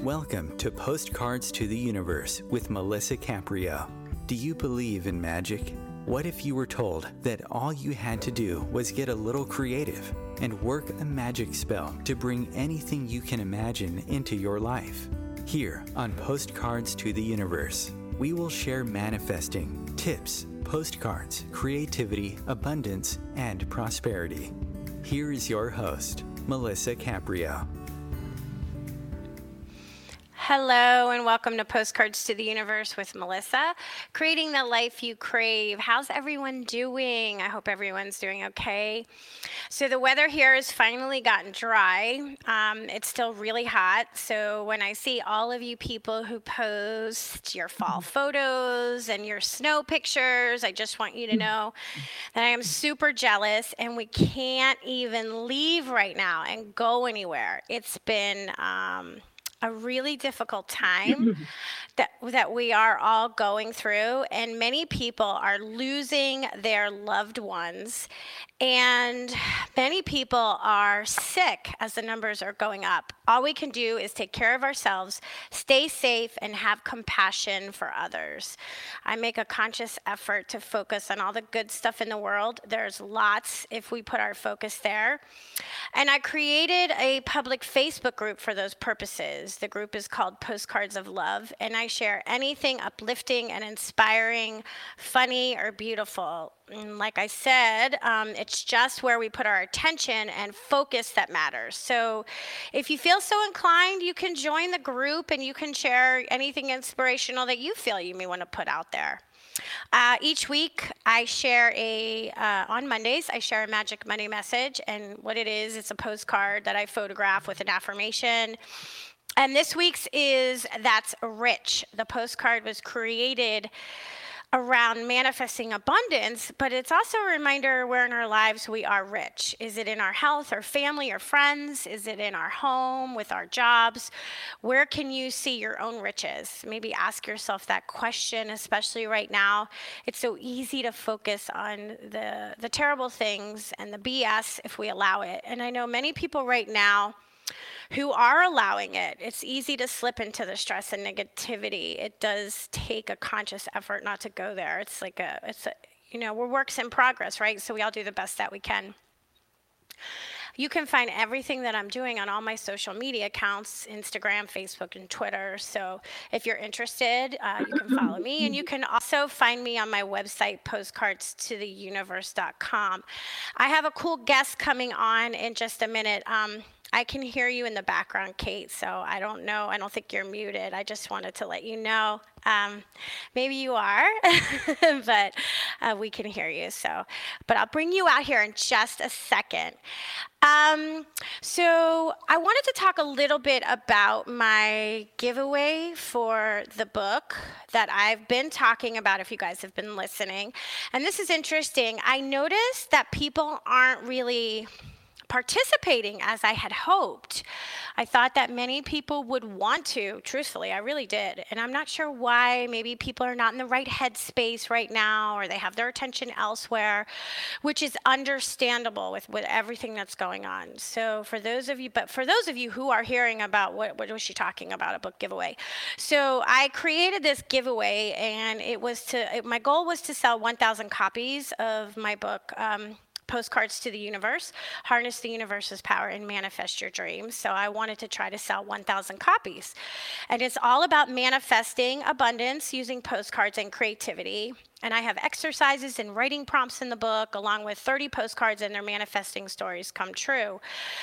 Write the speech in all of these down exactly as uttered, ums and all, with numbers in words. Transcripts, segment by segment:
Welcome to Postcards to the Universe with Melissa Caprio. Do you believe in magic? What if you were told that all you had to do was get a little creative and work a magic spell to bring anything you can imagine into your life? Here on Postcards to the Universe, we will share manifesting, tips, postcards, creativity, abundance, and prosperity. Here is your host, Melissa Caprio. Hello and welcome to Postcards to the Universe with Melissa, creating the life you crave. How's everyone doing? I hope everyone's doing okay. So the weather here has finally gotten dry. Um, it's still really hot. So when I see all of you people who post your fall photos and your snow pictures, I just want you to know that I am super jealous and we can't even leave right now and go anywhere. It's been... Um, a really difficult time that that we are all going through, and many people are losing their loved ones, and many people are sick as the numbers are going up. All we can do is take care of ourselves, stay safe, and have compassion for others. I make a conscious effort to focus on all the good stuff in the world. There's lots if we put our focus there. And I created a public Facebook group for those purposes. The group is called Postcards of Love, and I share anything uplifting and inspiring, funny, or beautiful. And like I said, um, it's just where we put our attention and focus that matters. So if you feel so inclined, you can join the group and you can share anything inspirational that you feel you may want to put out there. Uh, each week, I share a, uh, on Mondays, I share a Magic Monday message. And what it is, it's a postcard that I photograph with an affirmation. And this week's is That's Rich. The postcard was created around manifesting abundance, but it's also a reminder where in our lives we are rich. Is it in our health or family or friends? Is it in our home with our jobs? Where can you see your own riches? Maybe ask yourself that question, especially right now. It's so easy to focus on the, the terrible things and the B S if we allow it. And I know many people right now who are allowing it. It's easy to slip into the stress and negativity. It does take a conscious effort not to go there. It's like a, it's a, you know, we're works in progress, right? So we all do the best that we can. You can find everything that I'm doing on all my social media accounts, Instagram, Facebook, and Twitter. So if you're interested, uh, you can follow me. And you can also find me on my website, postcards to the universe dot com. I have a cool guest coming on in just a minute. Um, I can hear you in the background, Kate, so I don't know. I don't think you're muted. I just wanted to let you know. Um, maybe you are, but uh, we can hear you. So, but I'll bring you out here in just a second. Um, so I wanted to talk a little bit about my giveaway for the book that I've been talking about, if you guys have been listening. And this is interesting. I noticed that people aren't really participating as I had hoped. I thought that many people would want to, truthfully, I really did. And I'm not sure why. Maybe people are not in the right headspace right now, or they have their attention elsewhere, which is understandable with, with everything that's going on. So for those of you, but for those of you who are hearing about what, what was she talking about, a book giveaway. So I created this giveaway, and it was to, my goal was to sell one thousand copies of my book, um, Postcards to the Universe, Harness the Universe's Power and Manifest Your Dreams. So I wanted to try to sell one thousand copies. And it's all about manifesting abundance using postcards and creativity. And I have exercises and writing prompts in the book, along with thirty postcards and their manifesting stories come true.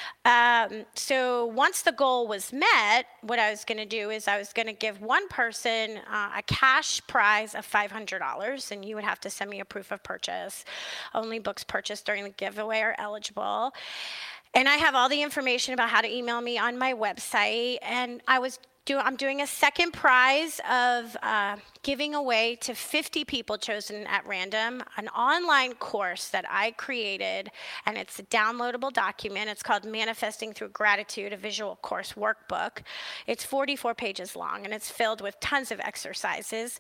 Um, so once the goal was met, what I was going to do is I was going to give one person uh, a cash prize of five hundred dollars, and you would have to send me a proof of purchase. Only books purchased during the giveaway are eligible. And I have all the information about how to email me on my website. And I was Do, I'm doing a second prize of uh, giving away to fifty people chosen at random an online course that I created, and it's a downloadable document. It's called Manifesting Through Gratitude, a visual course workbook. It's forty-four pages long, and it's filled with tons of exercises.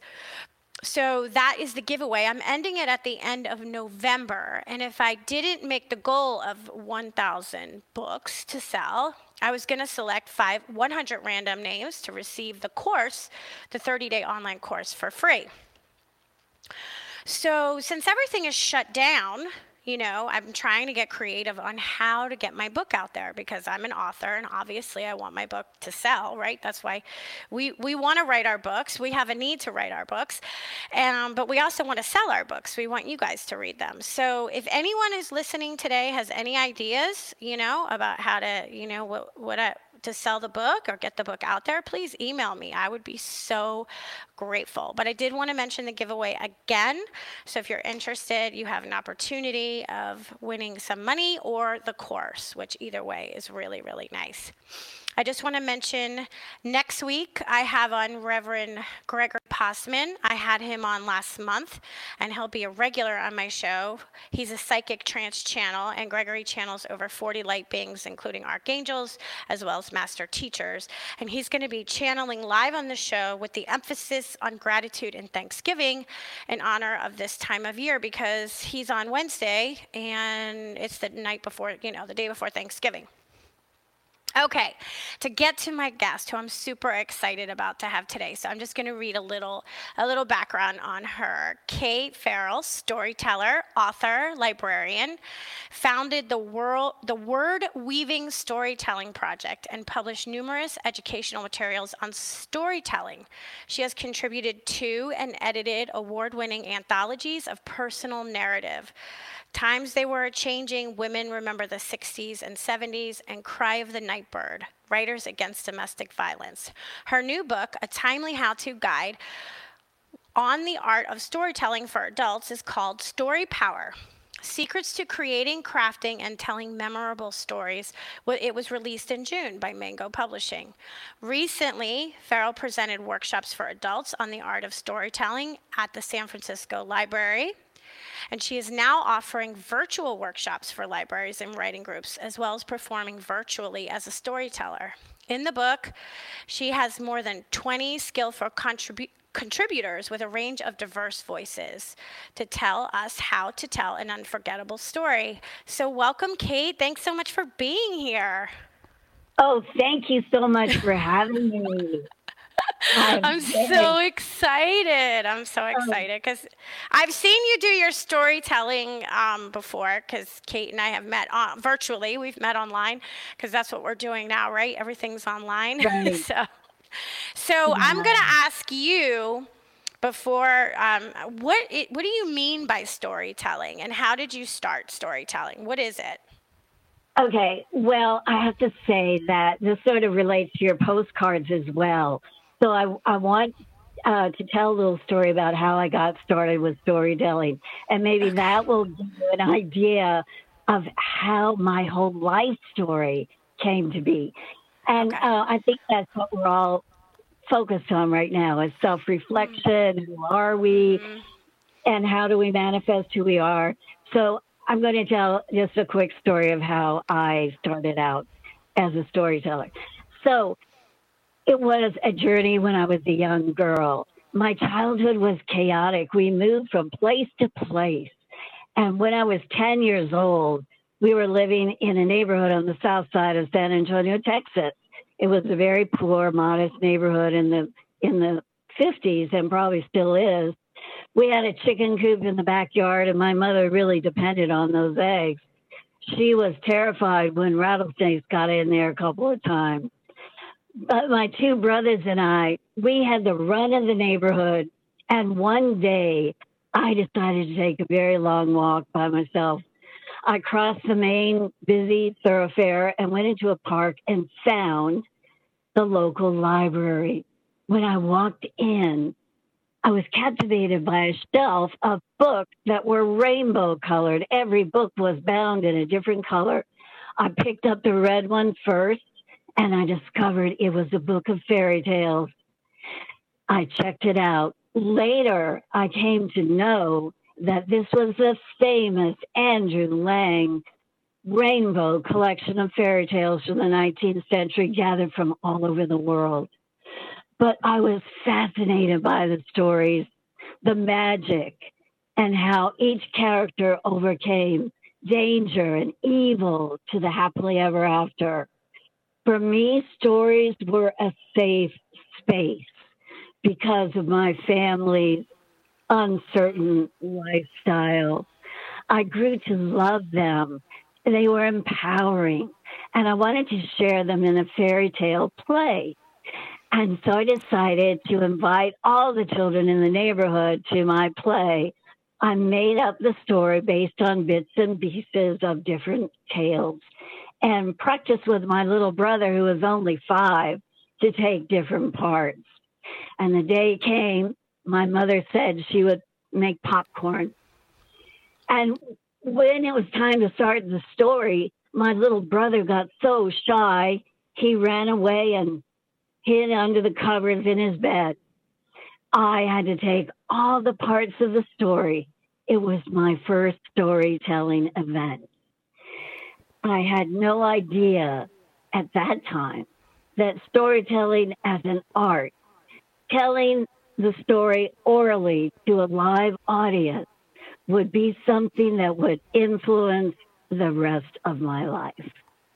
So that is the giveaway. I'm ending it at the end of November, and if I didn't make the goal of one thousand books to sell, I was going to select five, one hundred random names to receive the course, the thirty-day online course for free. So since everything is shut down, you know, I'm trying to get creative on how to get my book out there because I'm an author and obviously I want my book to sell, right? That's why we, we want to write our books. We have a need to write our books, um, but we also want to sell our books. We want you guys to read them. So if anyone is listening today has any ideas, you know, about how to, you know, what, what I, to sell the book or get the book out there, please email me. I would be so grateful. But I did want to mention the giveaway again. So if you're interested, you have an opportunity of winning some money or the course, which either way is really, really nice. I just want to mention next week I have on Reverend Gregory Passman. I had him on last month, and he'll be a regular on my show. He's a psychic trance channel, and Gregory channels over forty light beings, including archangels, as well as master teachers. And he's going to be channeling live on the show with the emphasis on gratitude and Thanksgiving in honor of this time of year, because he's on Wednesday, and it's the night before, you know, the day before Thanksgiving. Okay, to get to my guest, who I'm super excited about to have today. So I'm just going to read a little, a little background on her. Kate Farrell, storyteller, author, librarian, founded the World, the Word Weaving Storytelling Project and published numerous educational materials on storytelling. She has contributed to and edited award-winning anthologies of personal narrative. Times They Were Changing, Women Remember the sixties and seventies, and Cry of the Nightbird, Writers Against Domestic Violence. Her new book, a timely how-to guide on the art of storytelling for adults, is called Story Power: Secrets to Creating, Crafting, and Telling Memorable Stories. It was released in June by Mango Publishing. Recently, Farrell presented workshops for adults on the art of storytelling at the San Francisco Library. And she is now offering virtual workshops for libraries and writing groups, as well as performing virtually as a storyteller. In the book, she has more than twenty skillful contribu- contributors with a range of diverse voices to tell us how to tell an unforgettable story. So welcome, Kate. Thanks so much for being here. Oh, thank you so much for having me. I'm, I'm so excited. I'm so excited because I've seen you do your storytelling um, before, because Kate and I have met uh, virtually. We've met online because that's what we're doing now, right? Everything's online. Right. so so yeah. I'm going to ask you before, um, what it, what do you mean by storytelling, and how did you start storytelling? What is it? Okay, well, I have to say that this sort of relates to your postcards as well. So I, I want uh, to tell a little story about how I got started with storytelling, and maybe okay. that will give you an idea of how my whole life story came to be. And okay. uh, I think that's what we're all focused on right now, is self-reflection. Mm-hmm. Who are we? Mm-hmm. And how do we manifest who we are? So I'm going to tell just a quick story of how I started out as a storyteller. So it was a journey when I was a young girl. My childhood was chaotic. We moved from place to place. And when I was ten years old, we were living in a neighborhood on the south side of San Antonio, Texas. It was a very poor, modest neighborhood in the in the fifties, and probably still is. We had a chicken coop in the backyard, and my mother really depended on those eggs. She was terrified when rattlesnakes got in there a couple of times. But my two brothers and I, we had the run of the neighborhood, and one day I decided to take a very long walk by myself. I crossed the main busy thoroughfare and went into a park and found the local library. When I walked in, I was captivated by a shelf of books that were rainbow colored. Every book was bound in a different color. I picked up the red one first, and I discovered it was a book of fairy tales. I checked it out. Later, I came to know that this was the famous Andrew Lang rainbow collection of fairy tales from the nineteenth century, gathered from all over the world. But I was fascinated by the stories, the magic, and how each character overcame danger and evil to the happily ever after. For me, stories were a safe space because of my family's uncertain lifestyle. I grew to love them. They were empowering, and I wanted to share them in a fairy tale play. And so I decided to invite all the children in the neighborhood to my play. I made up the story based on bits and pieces of different tales and practiced with my little brother, who was only five, to take different parts. And the day came, my mother said she would make popcorn. And when it was time to start the story, my little brother got so shy, he ran away and hid under the covers in his bed. I had to take all the parts of the story. It was my first storytelling event. I had no idea at that time that storytelling as an art, telling the story orally to a live audience, would be something that would influence the rest of my life.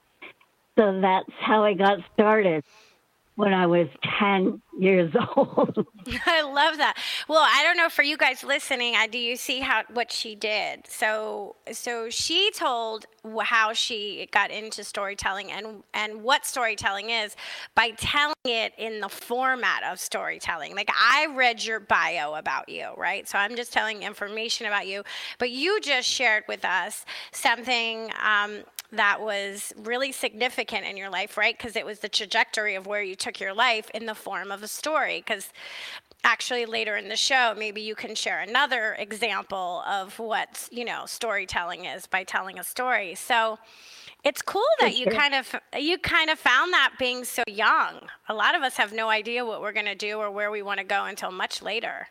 So that's how I got started when I was ten years old. I love that. Well, I don't know for you guys listening, I, do you see how what she did? So, so she told how she got into storytelling and and what storytelling is by telling it in the format of storytelling. Like, I read your bio about you, right? So I'm just telling information about you, but you just shared with us something um, that was really significant in your life, right? Because it was the trajectory of where you took your life in the form of a story. Because actually later in the show, maybe you can share another example of what, you know, storytelling is by telling a story. So it's cool that you kind of you kind of found that being so young. A lot of us have no idea what we're going to do or where we want to go until much later.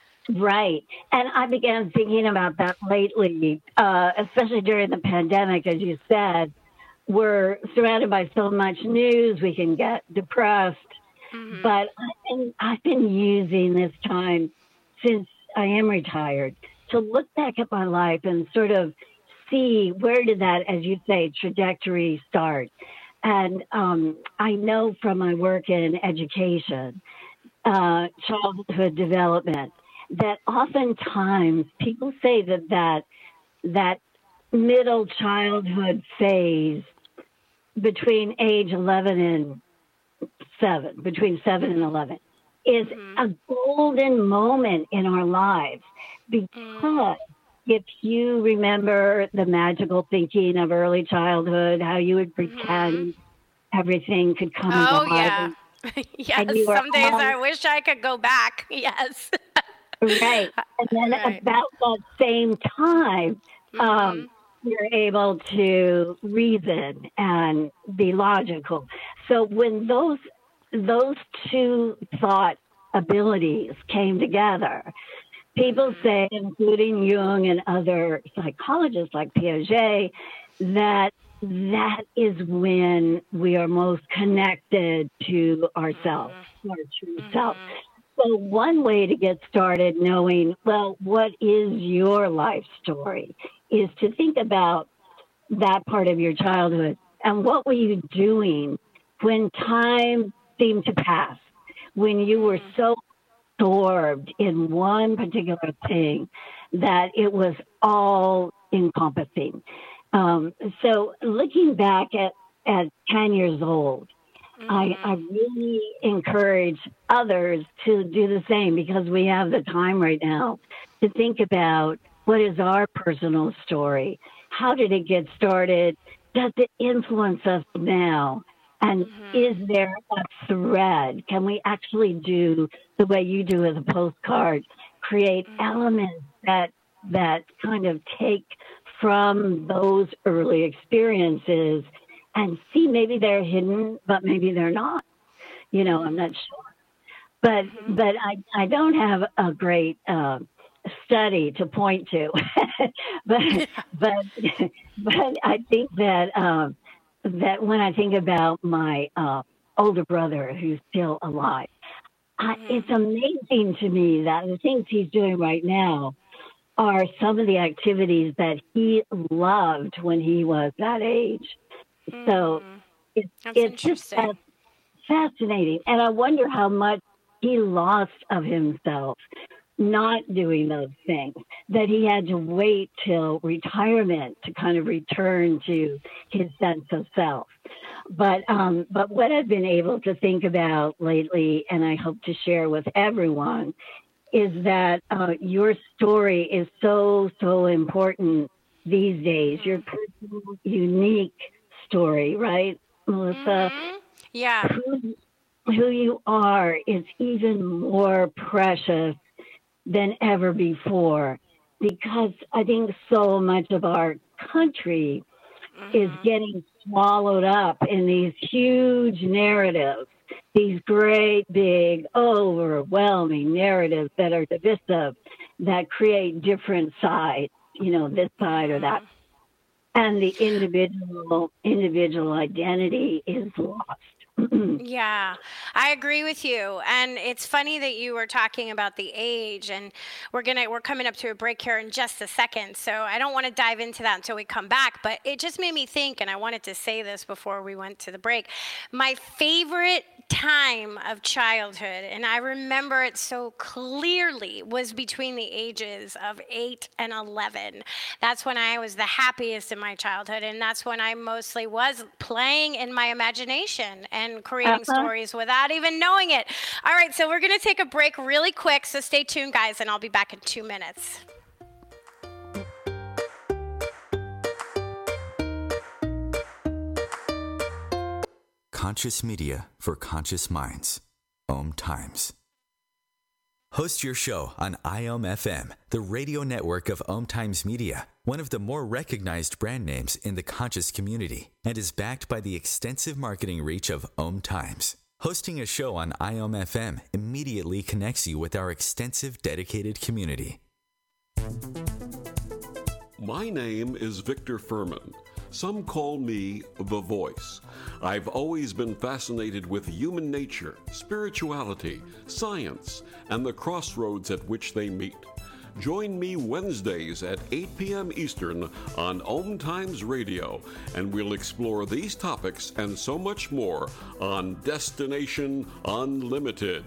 Right. And I began thinking about that lately, uh, especially during the pandemic, as you said. We're surrounded by so much news, we can get depressed. Mm-hmm. But I've been, I've been using this time since I am retired to look back at my life and sort of see where did that, as you say, trajectory start. And um, I know from my work in education, uh, childhood development, that oftentimes people say that that, that middle childhood phase between age eleven and seven, between seven and eleven, is mm-hmm. a golden moment in our lives. Because mm. if you remember the magical thinking of early childhood, how you would pretend mm-hmm. everything could come oh, alive. yeah. Yes, some days all... I wish I could go back. Yes. Right. And then right. about that same time, mm-hmm. um, you're able to reason and be logical. So when those those two thought abilities came together, people mm-hmm. say, including Jung and other psychologists like Piaget, that that is when we are most connected to ourselves, mm-hmm. our true mm-hmm. self. So one way to get started knowing, well, what is your life story, is to think about that part of your childhood and what were you doing when time seemed to pass, when you were so absorbed in one particular thing that it was all encompassing. Um, so looking back at, at ten years old, Mm-hmm. I, I really encourage others to do the same, because we have the time right now to think about what is our personal story. How did it get started? Does it influence us now? And mm-hmm. is there a thread? Can we actually do the way you do with a postcard, create mm-hmm. elements that that kind of take from those early experiences and see maybe they're hidden, but maybe they're not. You know, I'm not sure. But mm-hmm. but I, I don't have a great uh, study to point to. but but but I think that um, that when I think about my uh, older brother who's still alive, I, it's amazing to me that the things he's doing right now are some of the activities that he loved when he was that age. So It's, That's it's just interesting. fascinating. And I wonder how much he lost of himself not doing those things, that he had to wait till retirement to kind of return to his sense of self. But um, but what I've been able to think about lately, and I hope to share with everyone, is that uh, your story is so, so important these days. Your personal, unique story, right, Melissa? Mm-hmm. Yeah. Who, who you are is even more precious than ever before, because I think so much of our country Mm-hmm. is getting swallowed up in these huge narratives, these great, big, overwhelming narratives that are divisive, that create different sides, you know, this side or that. And the individual individual identity is lost. Yeah, I agree with you. And it's funny that you were talking about the age, and we're gonna we're coming up to a break here in just a second. So I don't want to dive into that until we come back, but it just made me think, and I wanted to say this before we went to the break. My favorite time of childhood, and I remember it so clearly, was between the ages of eight and eleven. That's when I was the happiest in my childhood, and that's when I mostly was playing in my imagination and creating Uh-huh. stories without even knowing it. All right, so we're going to take a break really quick, so stay tuned, guys, and I'll be back in two minutes. Conscious media for conscious minds. Om Times. Host your show on I O M F M, the radio network of Om Times Media, one of the more recognized brand names in the conscious community, and is backed by the extensive marketing reach of Om Times. Hosting a show on I O M F M immediately connects you with our extensive dedicated community. My name is Victor Furman. Some call me The Voice. I've always been fascinated with human nature, spirituality, science, and the crossroads at which they meet. Join me Wednesdays at eight p.m. Eastern on Om Times Radio, and we'll explore these topics and so much more on Destination Unlimited.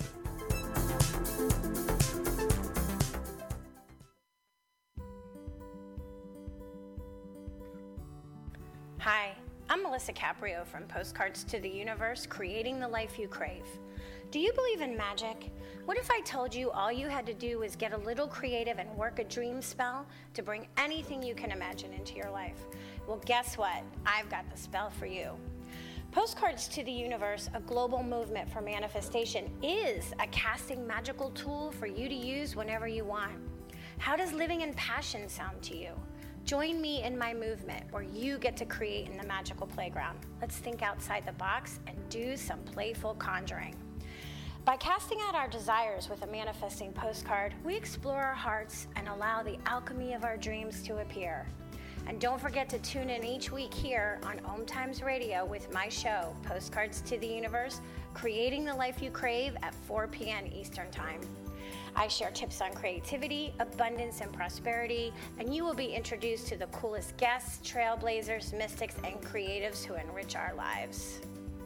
Hi, I'm Melissa Caprio from Postcards to the Universe, creating the life you crave. Do you believe in magic? What if I told you all you had to do was get a little creative and work a dream spell to bring anything you can imagine into your life? Well, guess what? I've got the spell for you. Postcards to the Universe, a global movement for manifestation, is a casting magical tool for you to use whenever you want. How does living in passion sound to you? Join me in my movement where you get to create in the magical playground. Let's think outside the box and do some playful conjuring. By casting out our desires with a manifesting postcard, we explore our hearts and allow the alchemy of our dreams to appear. And don't forget to tune in each week here on Om Times Radio with my show, Postcards to the Universe, creating the life you crave at four p.m. Eastern Time. I share tips on creativity, abundance, and prosperity, and you will be introduced to the coolest guests, trailblazers, mystics, and creatives who enrich our lives.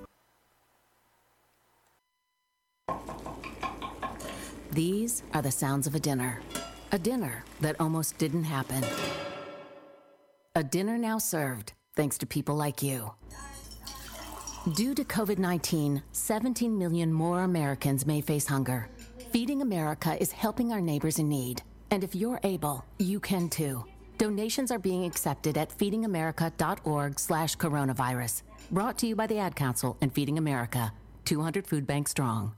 These are the sounds of a dinner. A dinner that almost didn't happen. A dinner now served, thanks to people like you. Due to covid nineteen, seventeen million more Americans may face hunger. Feeding America is helping our neighbors in need. And if you're able, you can too. Donations are being accepted at feedingamerica.org slash coronavirus. Brought to you by the Ad Council and Feeding America, two hundred food banks strong.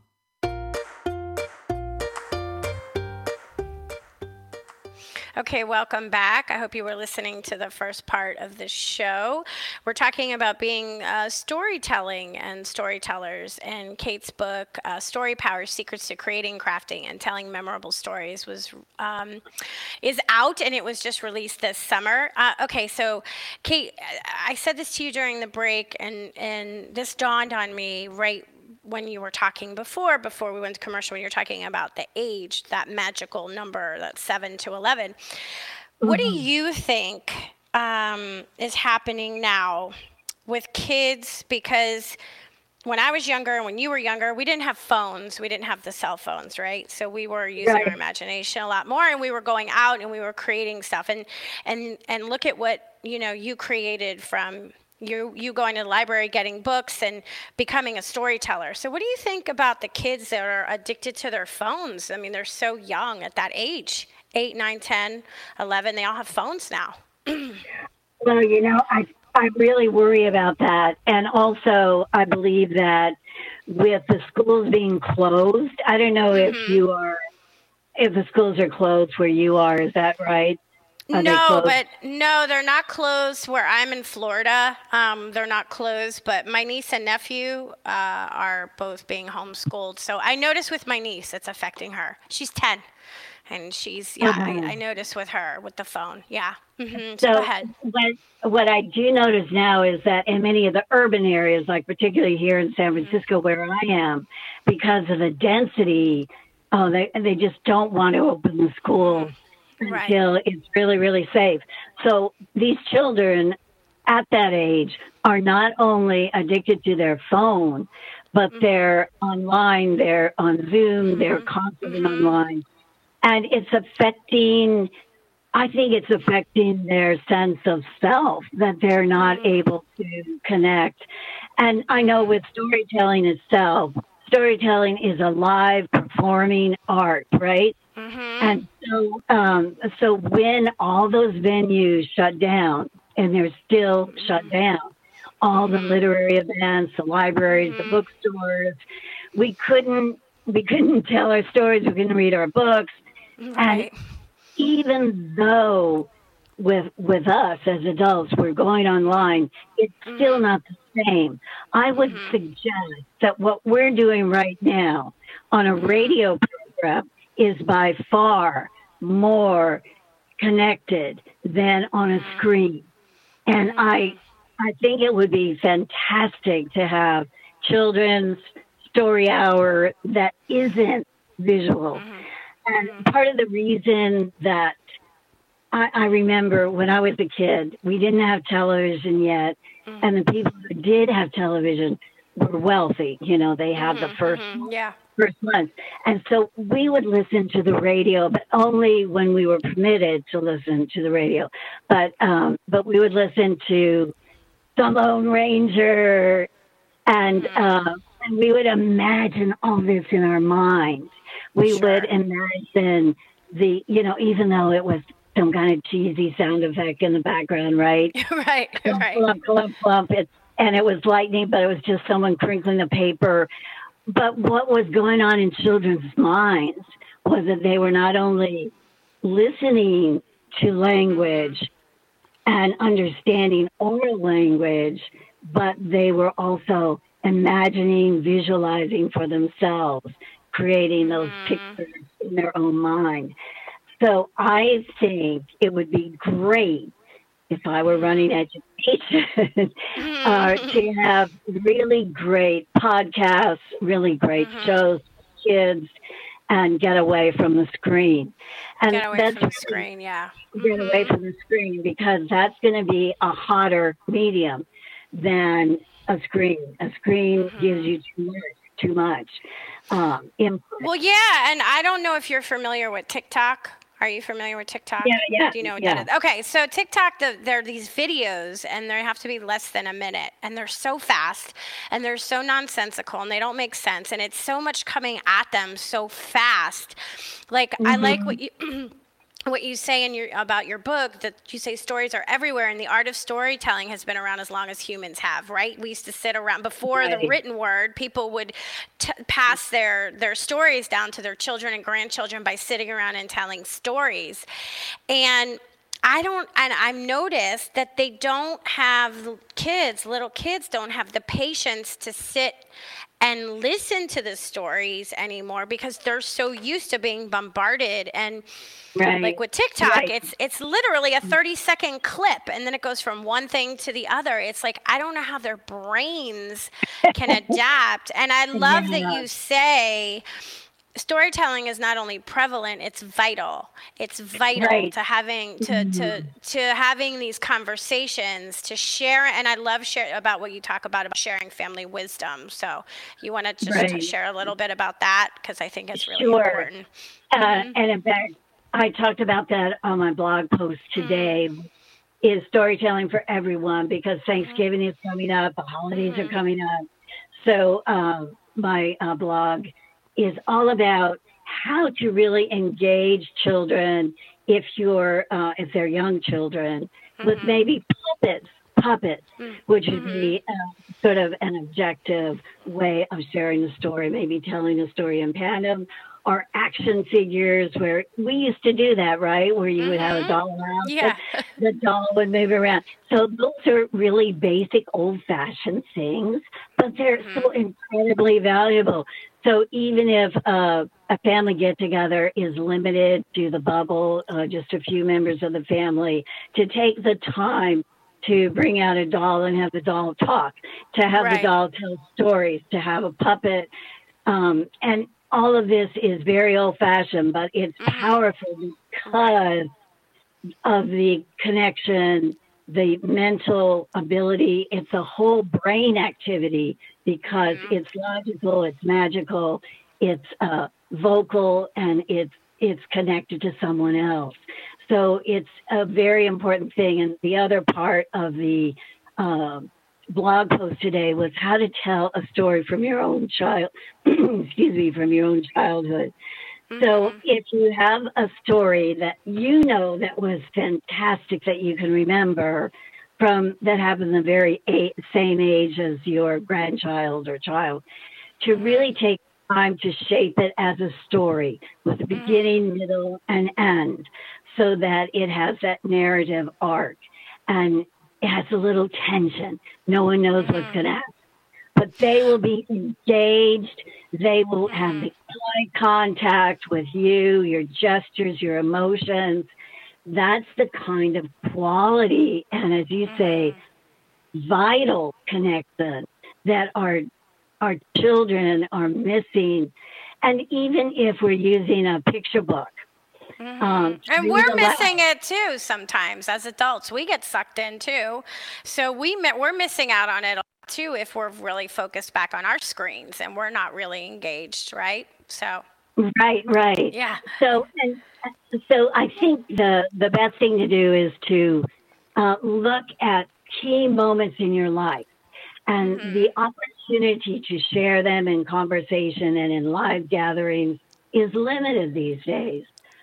Okay, welcome back. I hope you were listening to the first part of the show. We're talking about being uh, storytelling and storytellers. And Kate's book, uh, Story Power: Secrets to Creating, Crafting, and Telling Memorable Stories, was um, is out, and it was just released this summer. Uh, okay, so Kate, I said this to you during the break, and and this dawned on me right when you were talking before, before we went to commercial, when you were talking about the age, that magical number, that seven to eleven. Mm-hmm. What do you think um, is happening now with kids, because when I was younger and when you were younger, we didn't have phones. We didn't have the cell phones, right? So we were using Right. our imagination a lot more, and we were going out and we were creating stuff. And and and look at what, you know, you created from you you going to the library, getting books, and becoming a storyteller. So what do you think about the kids that are addicted to their phones? I mean, they're so young at that age, eight, nine, ten, eleven. They all have phones now. Well, you know, I I really worry about that. And also, I believe that with the schools being closed, I don't know if Mm-hmm. you are, if the schools are closed where you are, is that right? Are they No, closed? but no, they're not closed where I'm in Florida. Um, they're not closed, but my niece and nephew uh, are both being homeschooled. So I notice with my niece, it's affecting her. She's ten, and she's, yeah, Mhm. I, I notice with her with the phone. Yeah. hmm So So go ahead. what, what I do notice now is that in many of the urban areas, like particularly here in San Francisco where I am, because of the density, oh, they they just don't want to open the schools Right. until it's really, really safe. So these children at that age are not only addicted to their phone, but they're online, they're on Zoom, they're constantly online. And it's affecting, I think it's affecting their sense of self, that they're not able to connect. And I know with storytelling itself, storytelling is a live performing art, right? And so, um, so when all those venues shut down, and they're still shut down, all the literary events, the libraries, the bookstores, we couldn't, we couldn't tell our stories, we couldn't read our books, Right. and even though with with us as adults we're going online, it's still not the same. I would suggest that what we're doing right now on a radio program is by far more connected than on a screen. And I I think it would be fantastic to have children's story hour that isn't visual. And part of the reason that I, I remember when I was a kid, we didn't have television yet, and the people who did have television were wealthy. You know, they had the first Yeah. first month. And so we would listen to the radio, but only when we were permitted to listen to the radio. But um, but we would listen to the Lone Ranger, and uh, and we would imagine all this in our minds. We Sure. would imagine the, you know, even though it was some kind of cheesy sound effect in the background, right? right. Clump, Right. clump, clump, clump. It, and it was lightning, but it was just someone crinkling the paper. But what was going on in children's minds was that they were not only listening to language and understanding oral language, but they were also imagining, visualizing for themselves, creating those pictures in their own mind. So I think it would be great if I were running education uh, to have really great podcasts, really great shows for kids, and get away from the screen. And Get away that's from the really- screen. Yeah. get away from the screen, because that's going to be a hotter medium than a screen. A screen gives you too much, too much um, input. Well, yeah, and I don't know if you're familiar with TikTok. Are you familiar with TikTok? Yeah, yeah, Do you know what yeah. that is? Okay, so TikTok, the, there are these videos, and they have to be less than a minute, and they're so fast, and they're so nonsensical, and they don't make sense, and it's so much coming at them so fast. Like, I like what you... what you say in your about your book, that you say stories are everywhere, and the art of storytelling has been around as long as humans have, right? We used to sit around before the Right. written word. People would t- pass their their stories down to their children and grandchildren by sitting around and telling stories. And I don't, and I've noticed that they don't have kids, little kids don't have the patience to sit and listen to the stories anymore, because they're so used to being bombarded. And Right. like with TikTok, Right. it's it's literally a thirty second clip, and then it goes from one thing to the other. It's like, I don't know how their brains can adapt. And I love that Yeah. you say storytelling is not only prevalent, it's vital. It's vital Right. to having to, to to having these conversations, to share. And I love share about what you talk about about sharing family wisdom. So you want to just to Right. share a little bit about that, because I think it's really Sure. important. Uh, and in fact, I talked about that on my blog post today. Is storytelling for everyone, because Thanksgiving is coming up, the holidays are coming up. So um, my uh, blog is all about how to really engage children if you're uh, if they're young children with maybe puppets, puppets, which would be uh, sort of an objective way of sharing the story, maybe telling a story in tandem, or action figures, where we used to do that, right? Where you would have a doll around, Yeah. the doll would move around. So those are really basic, old-fashioned things, but they're so incredibly valuable. So even if uh, a family get-together is limited to the bubble, uh, just a few members of the family, to take the time to bring out a doll and have the doll talk, to have Right. the doll tell stories, to have a puppet, um, and all of this is very old-fashioned, but it's powerful because of the connection, the mental ability. It's a whole brain activity because it's logical, it's magical, it's uh, vocal, and it's it's connected to someone else. So it's a very important thing. And the other part of the uh, blog post today was how to tell a story from your own child, excuse me, from your own childhood. So if you have a story that you know that was fantastic, that you can remember from that happened the very a- same age as your grandchild or child, to really take time to shape it as a story with a beginning, middle, and end, so that it has that narrative arc and it has a little tension. No one knows what's going to happen, but they will be engaged. They will have the eye contact with you, your gestures, your emotions. That's the kind of quality, and as you say, vital connection that our our children are missing. And even if we're using a picture book, um, And read we're aloud. missing it too sometimes as adults. We get sucked in too. So we mi- we're missing out on it too if we're really focused back on our screens and we're not really engaged, right? So, Right, right. yeah. So, and so I think the the best thing to do is to uh, look at key moments in your life, and the opportunity to share them in conversation and in live gatherings is limited these days.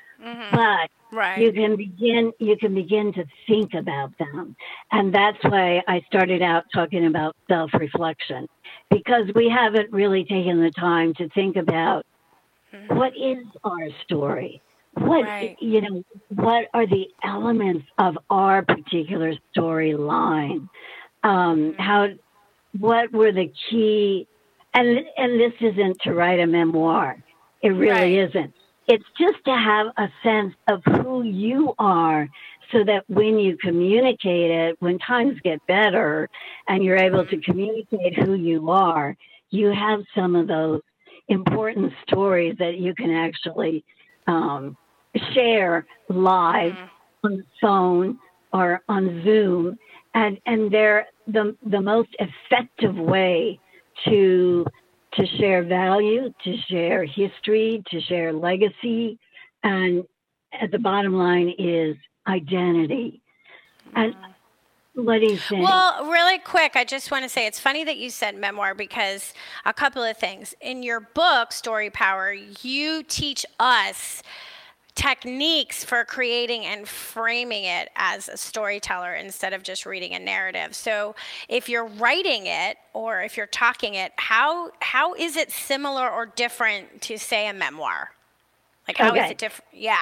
But Right. you can begin you can begin to think about them, and that's why I started out talking about self-reflection, because we haven't really taken the time to think about what is our story, what Right. you know, what are the elements of our particular storyline, um, how what were the key, and and this isn't to write a memoir, it really Right. isn't. It's just to have a sense of who you are, so that when you communicate it, when times get better and you're able to communicate who you are, you have some of those important stories that you can actually um, share live on the phone or on Zoom. And, and they're the, the most effective way to to share value, to share history, to share legacy, and at the bottom line is identity. And what do you think? Well, really quick, I just want to say it's funny that you said memoir, because a couple of things. In your book, Story Power, you teach us techniques for creating and framing it as a storyteller instead of just reading a narrative. So if you're writing it or if you're talking it, how how is it similar or different to, say, a memoir? Like, how is Okay. it different? Yeah.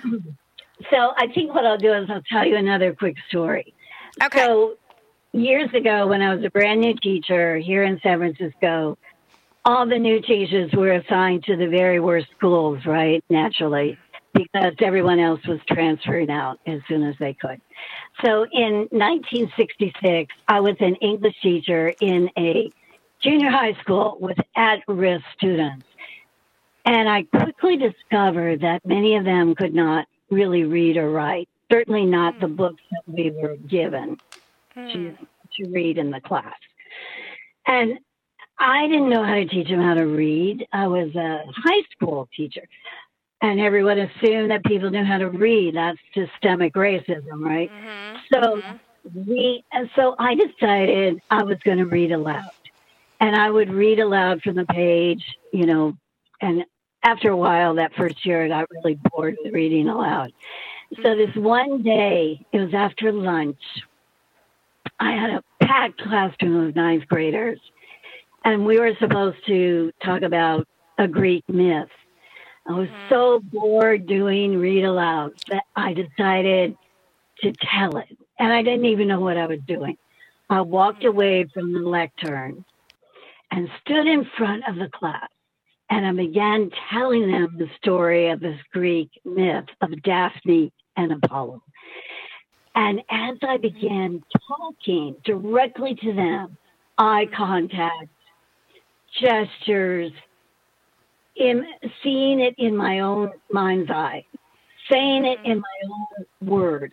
So I think what I'll do is I'll tell you another quick story. Okay. So years ago, when I was a brand new teacher here in San Francisco, all the new teachers were assigned to the very worst schools, right? Naturally, because everyone else was transferring out as soon as they could. So in nineteen sixty-six, I was an English teacher in a junior high school with at-risk students. And I quickly discovered that many of them could not really read or write, certainly not the books that we were given to, to read in the class. And I didn't know how to teach them how to read. I was a high school teacher, and everyone assumed that people knew how to read. That's systemic racism, right? Mm-hmm. So mm-hmm. we, so I decided I was going to read aloud, and I would read aloud from the page, you know, and after a while, that first year, I got really bored with reading aloud. So this one day, it was after lunch, I had a packed classroom of ninth graders, and we were supposed to talk about a Greek myth. I was mm-hmm. so bored doing read aloud that I decided to tell it. And I didn't even know what I was doing. I walked away from the lectern and stood in front of the class. And I began telling them the story of this Greek myth of Daphne and Apollo. And as I began talking directly to them, eye contact, gestures, in, seeing it in my own mind's eye, saying it in my own words,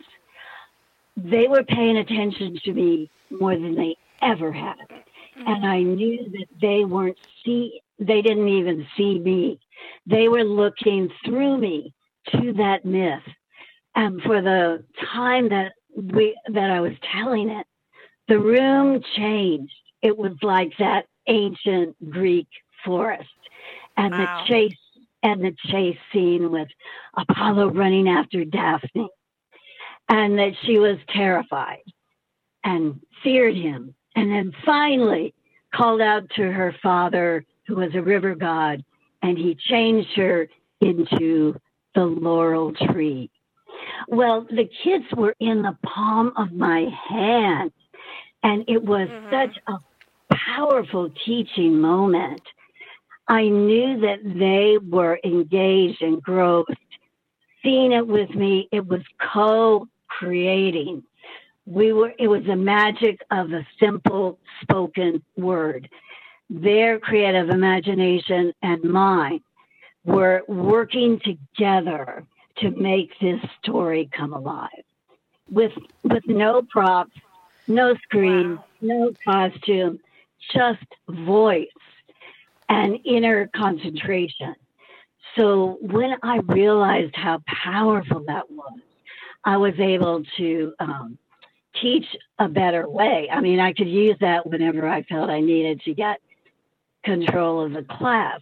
they were paying attention to me more than they ever had. And I knew that they weren't see, they didn't even see me. They were looking through me to that myth. And for the time that we, that I was telling it, the room changed. It was like that ancient Greek forest, and wow. the chase and the chase scene with Apollo running after Daphne, and that she was terrified and feared him, and then finally called out to her father, who was a river god, and he changed her into the laurel tree. Well, the kids were in the palm of my hand, and it was mm-hmm. such a powerful teaching moment. I knew that they were engaged and engrossed. Seeing it with me, it was co-creating. We were, it was the magic of a simple spoken word. Their creative imagination and mine were working together to make this story come alive. With with no props, no screen, wow. no costume, just voice and inner concentration. So when I realized how powerful that was, I was able to um, teach a better way. I mean, I could use that whenever I felt I needed to get control of the class.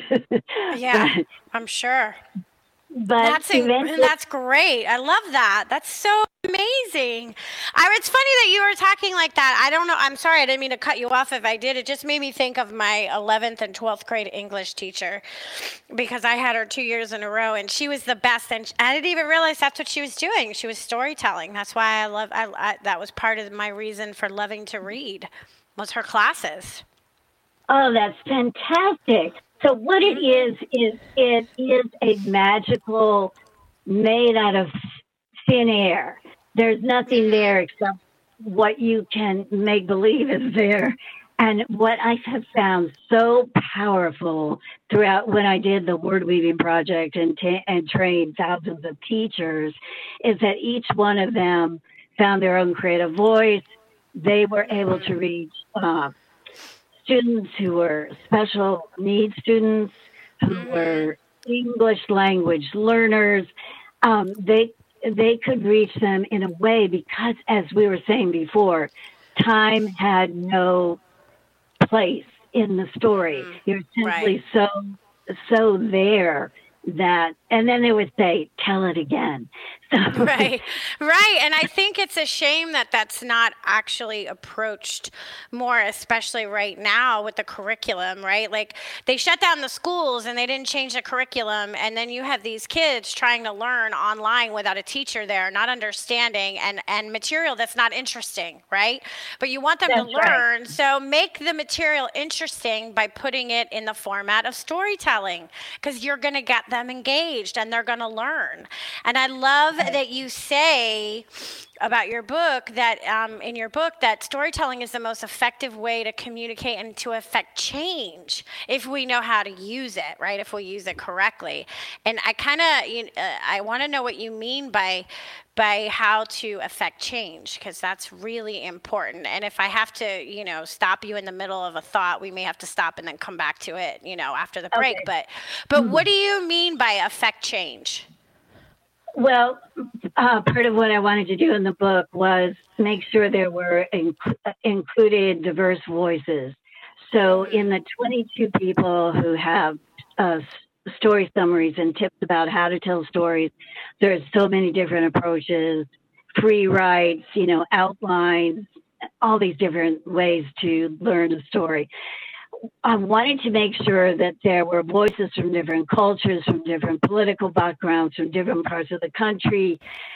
Yeah, but, I'm sure. But that's a, that's great. I love that. That's so amazing. I, it's funny that you were talking like that. I don't know. I'm sorry. I didn't mean to cut you off if I did. It just made me think of my eleventh and twelfth grade English teacher, because I had her two years in a row, and she was the best. And I didn't even realize that's what she was doing. She was storytelling. That's why I love. I, I that was part of my reason for loving to read, was her classes. Oh, that's fantastic. So what it is, is it is a magical, made out of thin air. There's nothing there except what you can make believe is there. And what I have found so powerful throughout when I did the word weaving project and, t- and trained thousands of teachers is that each one of them found their own creative voice. They were able to reach uh, students who were special needs students, who were English language learners. Um, they they could reach them in a way because, as we were saying before, time had no place in the story. You're simply right. so so there that, and then they would say, tell it again. So. Right, right. And I think it's a shame that that's not actually approached more, especially right now with the curriculum, right? Like they shut down the schools and they didn't change the curriculum. And then you have these kids trying to learn online without a teacher there, not understanding, and, and material that's not interesting, right? But you want them that's to learn. Right. So make the material interesting by putting it in the format of storytelling, because you're going to get them engaged and they're going to learn. And I love that you say about your book that um, in your book that storytelling is the most effective way to communicate and to affect change if we know how to use it, right? If we use it correctly. And I kind of, you know, uh, I want to know what you mean by by how to affect change, because that's really important. And if I have to, you know, stop you in the middle of a thought, we may have to stop and then come back to it, you know, after the break. Okay. But but mm-hmm. What do you mean by affect change? Well, uh, part of what I wanted to do in the book was make sure there were inc- included diverse voices. So in the twenty-two people who have uh, story summaries and tips about how to tell stories, there's so many different approaches, free writes, you know, outlines, all these different ways to learn a story. I wanted to make sure that there were voices from different cultures, from different political backgrounds, from different parts of the country,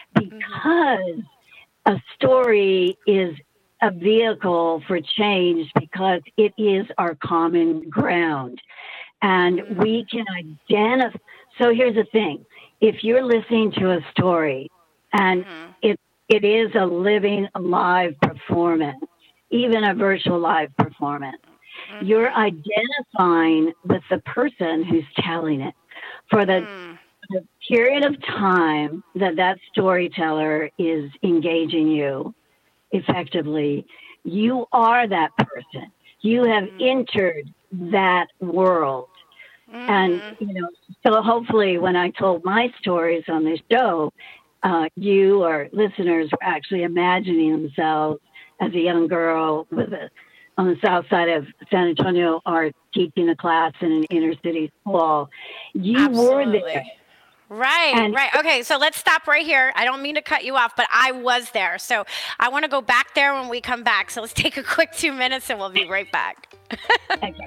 because a story is a vehicle for change, because it is our common ground. And we can identify. So here's the thing. If you're listening to a story and mm-hmm. it it is a living, live performance, even a virtual live performance, mm-hmm. you're identifying with the person who's telling it. For the, mm. the period of time that that storyteller is engaging you effectively, you are that person. You have mm. entered that world. Mm-hmm. And, you know, so hopefully when I told my stories on this show, uh, you or listeners were actually imagining themselves as a young girl with a, on the south side of San Antonio, or teaching a class in an inner city school. You Absolutely. Were there. Right, and, right. Okay, so let's stop right here. I don't mean to cut you off, but I was there. So I want to go back there when we come back. So let's take a quick two minutes and we'll be right back. Okay.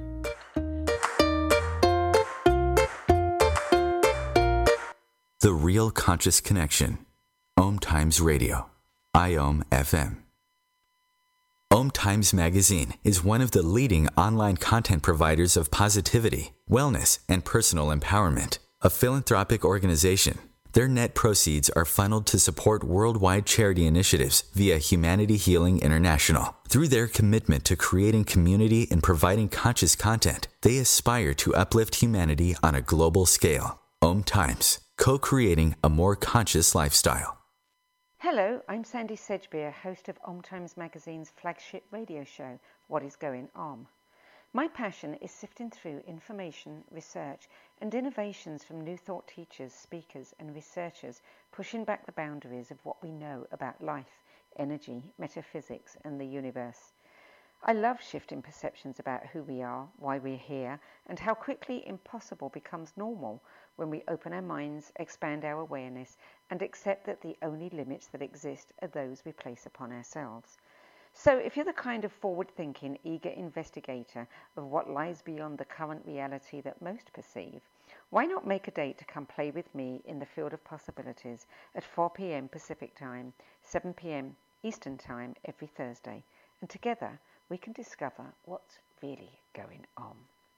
The Real Conscious Connection. Om Times Radio. I O M F M. Om Times Magazine is one of the leading online content providers of positivity, wellness, and personal empowerment. A philanthropic organization, their net proceeds are funneled to support worldwide charity initiatives via Humanity Healing International. Through their commitment to creating community and providing conscious content, they aspire to uplift humanity on a global scale. Om Times, co-creating a more conscious lifestyle. Hello, I'm Sandy Sedgbeer, host of Om Times Magazine's flagship radio show, What is Going On? My passion is sifting through information, research, and innovations from new thought teachers, speakers, and researchers, pushing back the boundaries of what we know about life, energy, metaphysics, and the universe. I love shifting perceptions about who we are, why we're here, and how quickly impossible becomes normal when we open our minds, expand our awareness, and accept that the only limits that exist are those we place upon ourselves. So if you're the kind of forward-thinking, eager investigator of what lies beyond the current reality that most perceive, why not make a date to come play with me in the field of possibilities at four p.m. Pacific Time, seven p.m. Eastern Time every Thursday, and together we can discover what's really going on.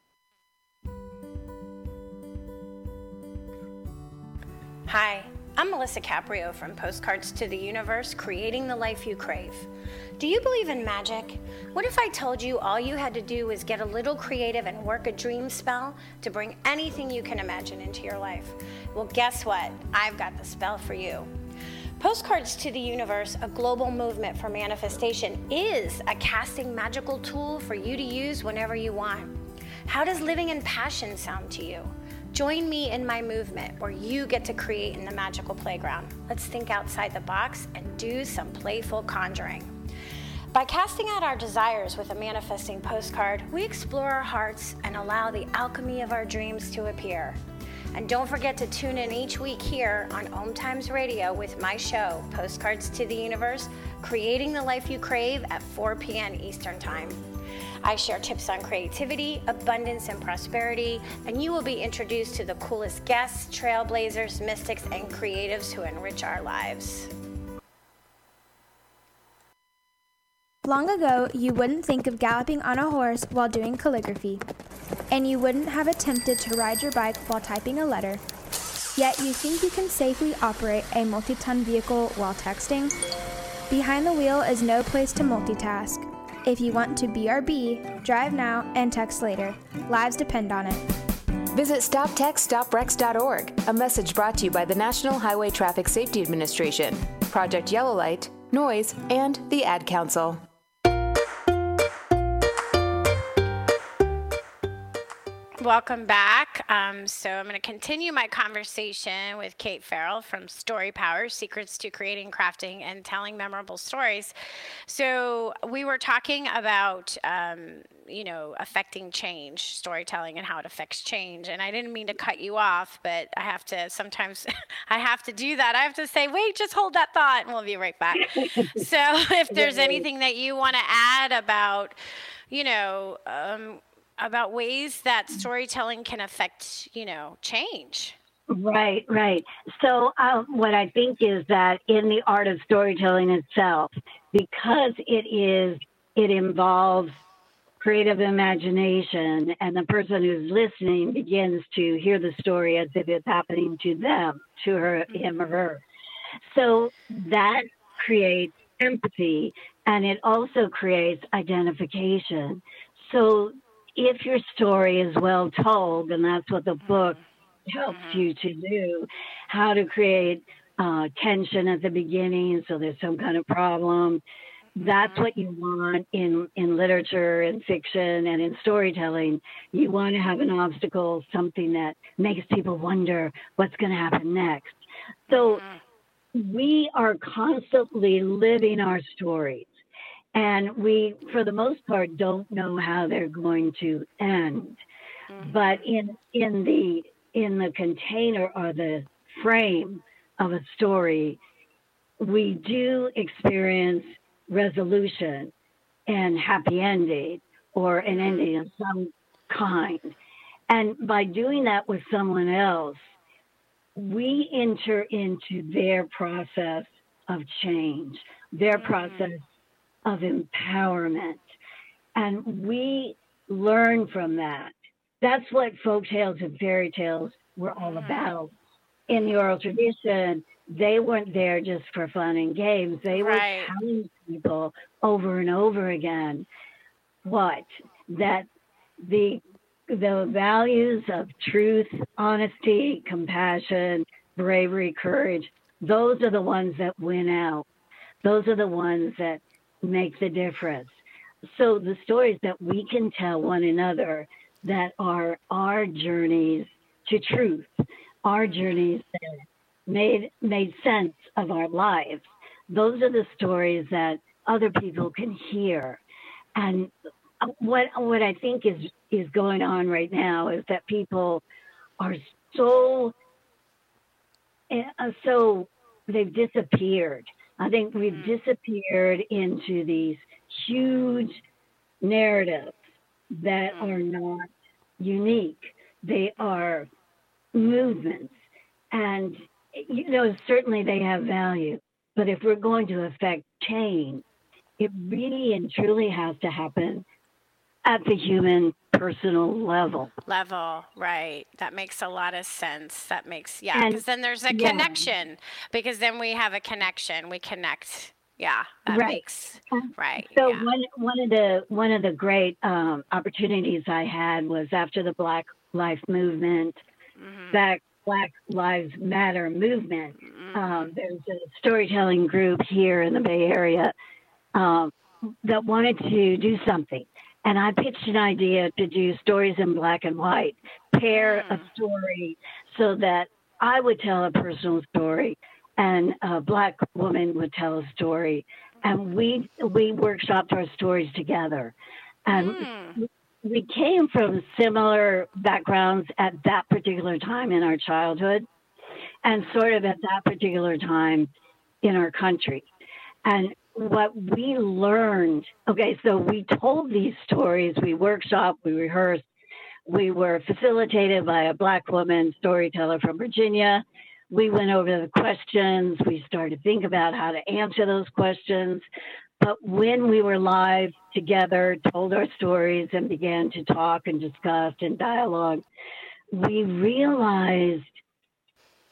Hi, I'm Melissa Caprio from Postcards to the Universe, creating the life you crave. Do you believe in magic? What if I told you all you had to do was get a little creative and work a dream spell to bring anything you can imagine into your life? Well, guess what? I've got the spell for you. Postcards to the Universe, a global movement for manifestation, is a casting magical tool for you to use whenever you want. How does living in passion sound to you? Join me in my movement where you get to create in the magical playground. Let's think outside the box and do some playful conjuring. By casting out our desires with a manifesting postcard, we explore our hearts and allow the alchemy of our dreams to appear. And don't forget to tune in each week here on Om Times Radio with my show, Postcards to the Universe, creating the life you crave at four p.m. Eastern Time. I share tips on creativity, abundance, and prosperity, and you will be introduced to the coolest guests, trailblazers, mystics, and creatives who enrich our lives. Long ago, you wouldn't think of galloping on a horse while doing calligraphy, and you wouldn't have attempted to ride your bike while typing a letter. yet you think you can safely operate a multi-ton vehicle while texting? Behind the wheel is no place to multitask. If you want to B R B, drive now and text later. Lives depend on it. Visit stop text stop wrecks dot org, a message brought to you by the National Highway Traffic Safety Administration, Project Yellow Light, Noise, and the Ad Council. Welcome back. Um, so I'm going to continue my conversation with Kate Farrell from Story Power, Secrets to Creating, Crafting, and Telling Memorable Stories. So we were talking about, um, you know, affecting change, storytelling, and how it affects change. And I didn't mean to cut you off, but I have to, sometimes I have to do that. I have to say, wait, just hold that thought, and we'll be right back. So if there's anything that you want to add about, you know, um, about ways that storytelling can affect, you know, change. Right, right. So um, what I think is that in the art of storytelling itself, because it is, it involves creative imagination, and the person who's listening begins to hear the story as if it's happening to them, to her, him or her. So that creates empathy, and it also creates identification. So if your story is well told, and that's what the book helps you to do, how to create uh, tension at the beginning so there's some kind of problem, that's what you want in, in literature and fiction and in storytelling. You want to have an obstacle, something that makes people wonder what's going to happen next. So we are constantly living our stories. And we, for the most part, don't know how they're going to end. Mm-hmm. But in in the in the container or the frame of a story, we do experience resolution and happy ending, or an ending of some kind. And by doing that with someone else, we enter into their process of change, their mm-hmm. process of empowerment. And we learn from that. That's what folk tales and fairy tales were all about. In the oral tradition, they weren't there just for fun and games. They right. were telling people over and over again what? That the the values of truth, honesty, compassion, bravery, courage, those are the ones that win out. Those are the ones that make the difference. So the stories that we can tell one another that are our journeys to truth, our journeys that made made sense of our lives, those are the stories that other people can hear. And what what I think is is going on right now is that people are so uh, so they've disappeared. I think we've disappeared into these huge narratives that are not unique. They are movements. And, you know, certainly they have value. But if we're going to affect change, it really and truly has to happen at the human personal level. Level, right. That makes a lot of sense. That makes, yeah, because then there's a yeah. connection, because then we have a connection. We connect. Yeah, that right. makes, right. So yeah. one, one of the one of the great um, opportunities I had was after the Black Lives Movement, mm-hmm. Black, Black Lives Matter movement. Mm-hmm. Um, there's a storytelling group here in the Bay Area um, that wanted to do something. And I pitched an idea to do stories in black and white, pair mm. a story so that I would tell a personal story and a Black woman would tell a story. And we we workshopped our stories together. And mm. we came from similar backgrounds at that particular time in our childhood and sort of at that particular time in our country. And what we learned, okay, so we told these stories, we workshopped, we rehearsed, we were facilitated by a Black woman storyteller from Virginia. We went over the questions, we started to think about how to answer those questions. But when we were live together, told our stories and began to talk and discuss and dialogue, we realized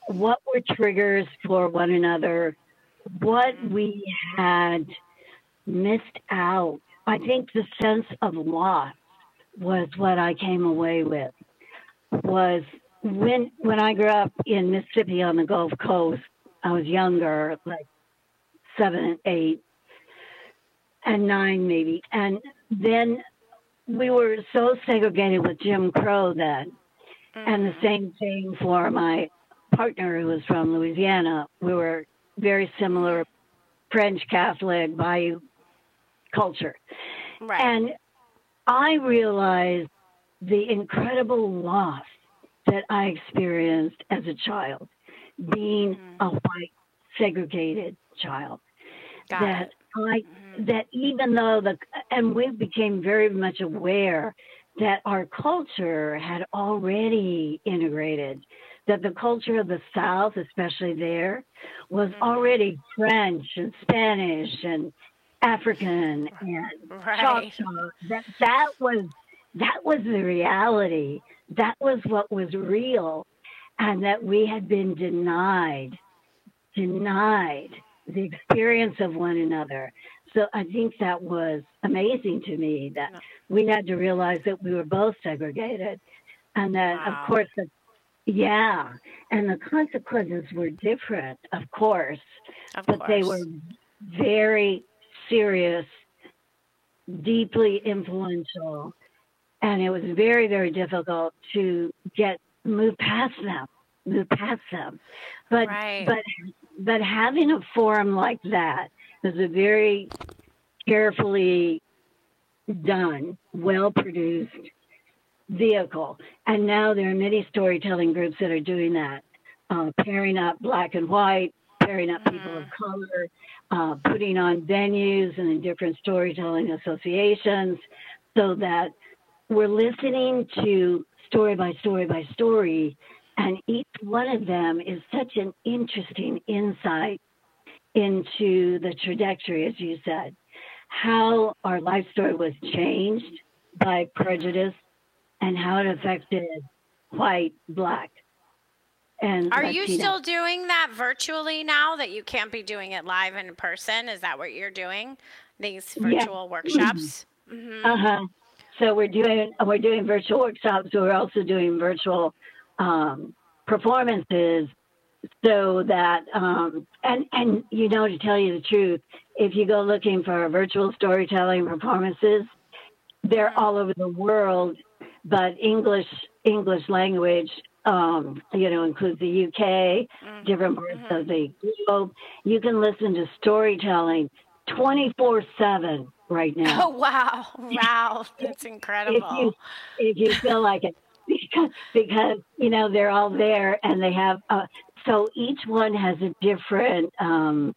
what were triggers for one another, what we had missed out. I think the sense of loss was what I came away with. Was when when I grew up in Mississippi on the Gulf Coast, I was younger, like seven and eight and nine maybe. And then we were so segregated with Jim Crow then. Mm-hmm. And the same thing for my partner who was from Louisiana. We were very similar French Catholic Bayou culture. Right. And I realized the incredible loss that I experienced as a child, being mm-hmm. a white segregated child. Got that it. I Mm-hmm. that even though the and we became very much aware that our culture had already integrated, that the culture of the South, especially there, was mm-hmm. already French and Spanish and African and right. Choctaw. That that was that was the reality. That was what was real, and that we had been denied, denied the experience of one another. So I think that was amazing to me, that no. we had to realize that we were both segregated, and that, wow. of course, the, yeah, and the consequences were different, of course, of but course. they were very serious, deeply influential, and it was very, very difficult to get move past them, move past them. But right. but but having a forum like that is a very carefully done, well-produced vehicle. And now there are many storytelling groups that are doing that, uh, pairing up black and white, pairing up mm-hmm. people of color, uh, putting on venues and in different storytelling associations, so that we're listening to story by story by story, and each one of them is such an interesting insight into the trajectory, as you said, how our life story was changed by prejudice and how it affected white, black, and Are Latino. you still doing that virtually now that you can't be doing it live in person? Is that what you're doing? These virtual yeah. workshops? Mm-hmm. Uh-huh. So we're doing we're doing virtual workshops. We're also doing virtual um, performances, so that um, and and you know, to tell you the truth, if you go looking for virtual storytelling performances, they're all over the world. But English English language, um, you know, includes the U K, mm-hmm. different parts mm-hmm. of the globe. You can listen to storytelling twenty-four seven. Right now. Oh, wow. Wow. That's incredible. If you, if you feel like it, because, because, you know, they're all there and they have, uh, so each one has a different um,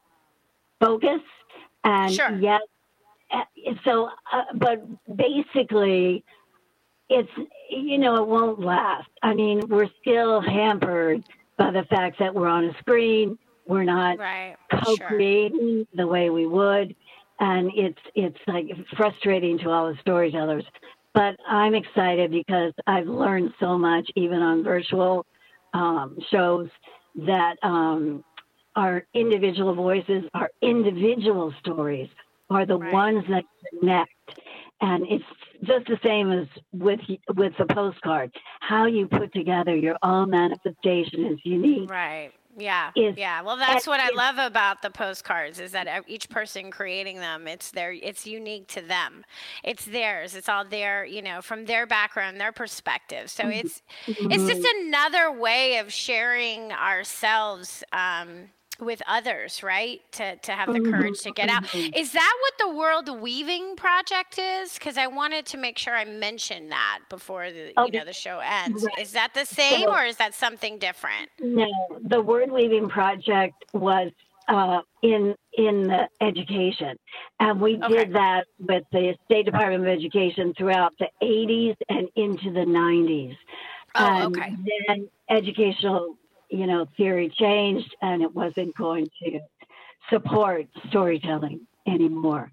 focus. And sure. yet, uh, so, uh, but basically, it's, you know, it won't last. I mean, we're still hampered by the fact that we're on a screen. We're not right. co-creating sure. the way we would. And it's it's like frustrating to all the storytellers. But I'm excited because I've learned so much, even on virtual um, shows, that um, our individual voices, our individual stories are the right. ones that connect. And it's just the same as with with the postcard. How you put together your own manifestation is unique. Right. Yeah. Is, yeah. Well, that's what I is, love about the postcards, is that each person creating them, it's their, it's unique to them. It's theirs. It's all their, you know, from their background, their perspective. So it's, mm-hmm. it's just another way of sharing ourselves, um, with others, right? To to have the courage to get out. Is that what the World Weaving Project is? Because I wanted to make sure I mentioned that before the oh, you know the show ends. Right. Is that the same, so, or is that something different? No, the Word Weaving Project was uh, in in the education, and we okay. did that with the State Department of Education throughout the eighties and into the nineties. Oh, and okay. Then educational, you know, theory changed, and it wasn't going to support storytelling anymore.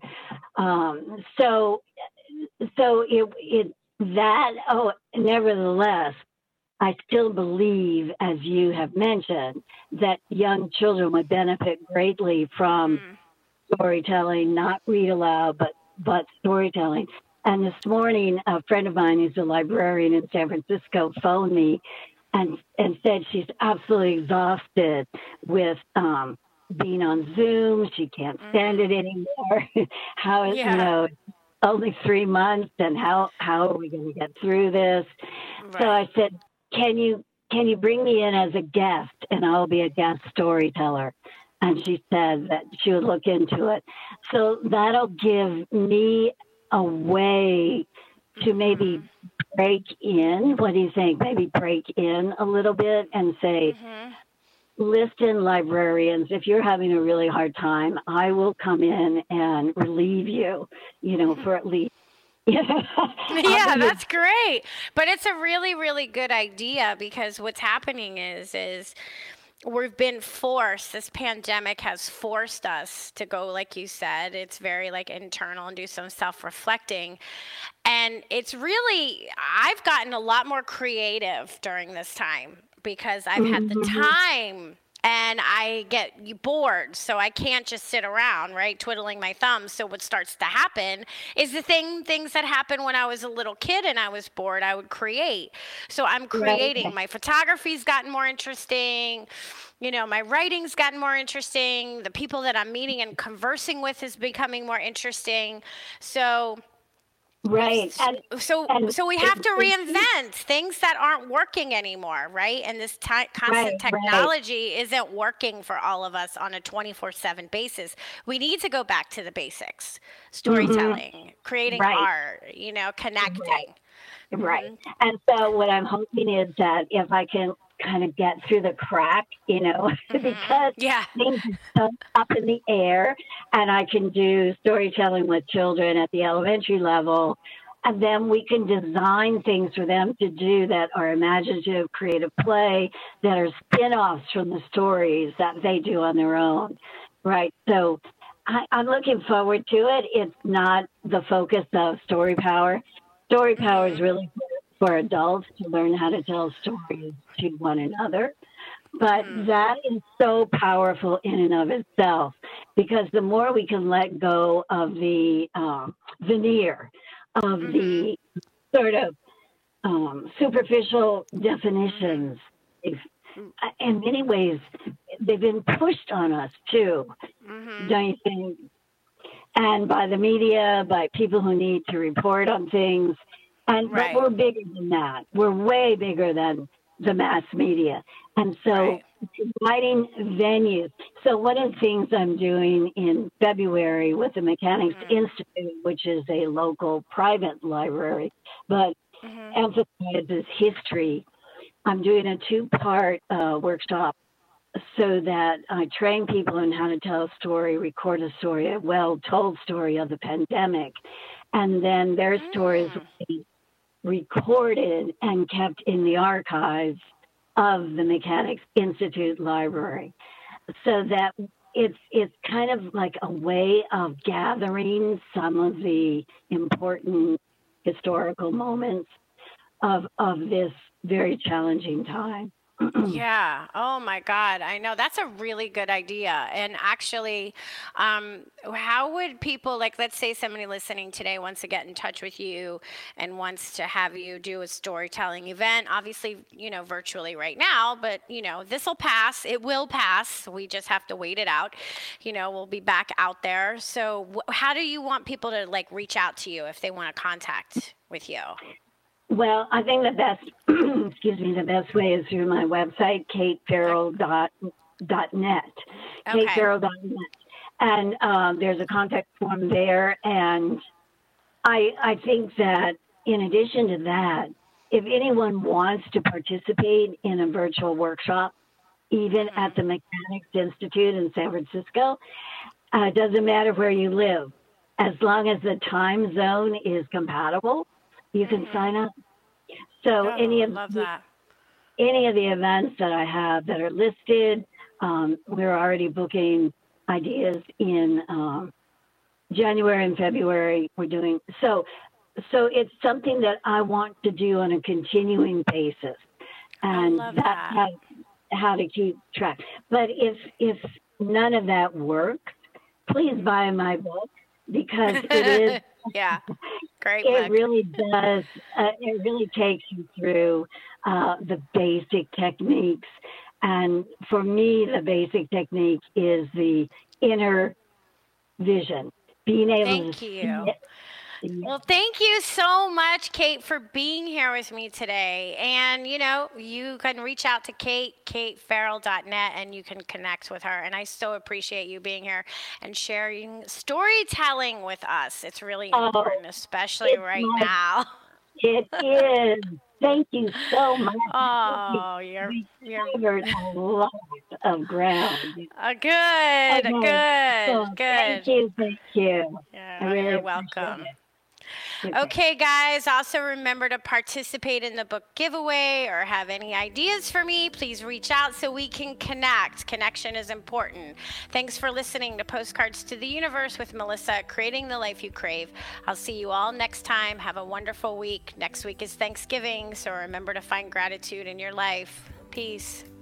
Um, so, so it, it that oh, nevertheless, I still believe, as you have mentioned, that young children would benefit greatly from mm. storytelling, not read aloud, but, but storytelling. And this morning, a friend of mine who's a librarian in San Francisco phoned me and, and said she's absolutely exhausted with um, being on Zoom. She can't stand it anymore. How, yeah. you know, only three months, and how, how are we going to get through this? Right. So I said, can you can you bring me in as a guest, and I'll be a guest storyteller? And she said that she would look into it. So that'll give me a way to maybe break in. What do you think? Maybe break in a little bit and say, mm-hmm. listen, librarians, if you're having a really hard time, I will come in and relieve you, you know, for at least. Yeah, that's great. But it's a really, really good idea, because what's happening is, is we've been forced, this pandemic has forced us to go, like you said, it's very like internal and do some self-reflecting. And it's really, I've gotten a lot more creative during this time, because I've mm-hmm. had the time. And I get bored, so I can't just sit around, right, twiddling my thumbs. So what starts to happen is the thing, things that happened when I was a little kid and I was bored, I would create. So I'm creating. Right. My photography's gotten more interesting. You know, my writing's gotten more interesting. The people that I'm meeting and conversing with is becoming more interesting. So... Right. And, so and so we have to reinvent things that aren't working anymore, right? And this t- constant right, technology right. isn't working for all of us on a twenty-four seven basis. We need to go back to the basics: storytelling, mm-hmm. creating right. art, you know, connecting. Right. Mm-hmm. Right. And so what I'm hoping is that if I can kind of get through the crack, you know, mm-hmm. because yeah. things are so up in the air, and I can do storytelling with children at the elementary level, and then we can design things for them to do that are imaginative, creative play, that are spin-offs from the stories that they do on their own, right? So I, I'm looking forward to it. It's not the focus of Story Power. Story Power is really for adults to learn how to tell stories to one another. But mm. that is so powerful in and of itself, because the more we can let go of the um, veneer of mm-hmm. the sort of um, superficial definitions, if, in many ways, they've been pushed on us too, mm-hmm. don't you think? And by the media, by people who need to report on things. And right. but we're bigger than that. We're way bigger than the mass media. And so right. providing venues. So one of the things I'm doing in February with the Mechanics mm-hmm. Institute, which is a local private library, but mm-hmm. emphasizes history, I'm doing a two-part uh, workshop so that I train people in how to tell a story, record a story, a well-told story of the pandemic, and then their mm. stories will be recorded and kept in the archives of the Mechanics Institute Library, so that it's it's kind of like a way of gathering some of the important historical moments of of this very challenging time. Yeah. Oh my God. I know that's a really good idea. And actually, um, how would people, like, let's say somebody listening today wants to get in touch with you and wants to have you do a storytelling event, obviously, you know, virtually right now, but you know, this will pass. It will pass. We just have to wait it out. You know, we'll be back out there. So wh- how do you want people to like reach out to you if they want to contact with you? Well, I think the best, excuse me, the best way is through my website, kate farrell dot net, okay. kate farrell dot net. And um, there's a contact form there. And I, I think that in addition to that, if anyone wants to participate in a virtual workshop, even mm-hmm. at the Mechanics Institute in San Francisco, uh, it doesn't matter where you live. As long as the time zone is compatible, you can mm-hmm. sign up. So oh, any of love the, that. any of the events that I have that are listed, um, we're already booking ideas in um, January and February. We're doing so. So it's something that I want to do on a continuing basis. and love that's that. how, how to keep track. But if if none of that works, please buy my book, because it is. Yeah, great It book. really does. Uh, it really takes you through uh, the basic techniques. And for me, the basic technique is the inner vision, being able Thank to you. see it. Well, thank you so much, Kate, for being here with me today. And, you know, you can reach out to Kate, kate farrell dot net, and you can connect with her. And I so appreciate you being here and sharing storytelling with us. It's really Oh, important, especially it's right my- now. It is. Thank you so much. Oh, you're, We you're covered a lot of ground. uh, good, Okay. good, So good. Thank you. Thank you. Yeah, I really you're appreciate welcome. it. Okay, guys, also remember to participate in the book giveaway or have any ideas for me, please reach out so we can connect. Connection is important. Thanks for listening to Postcards to the Universe with Melissa, creating the life you crave. I'll see you all next time. Have a wonderful week. Next week is Thanksgiving, so remember to find gratitude in your life. Peace.